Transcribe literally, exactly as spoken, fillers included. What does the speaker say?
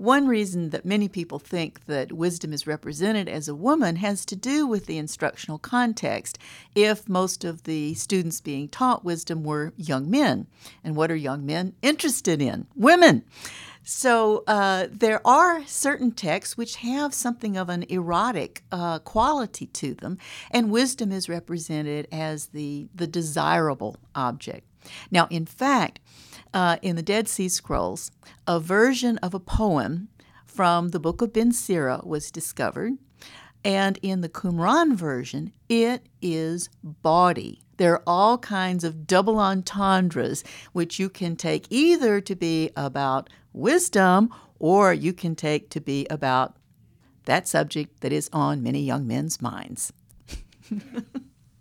One reason that many people think that wisdom is represented as a woman has to do with the instructional context. If most of the students being taught wisdom were young men, and what are young men interested in? Women. So uh, there are certain texts which have something of an erotic uh, quality to them, and wisdom is represented as the, the desirable object. Now, in fact, uh, in the Dead Sea Scrolls, a version of a poem from the Book of Ben Sira was discovered, and in the Qumran version, it is bawdy. There are all kinds of double entendres, which you can take either to be about wisdom or you can take to be about that subject that is on many young men's minds.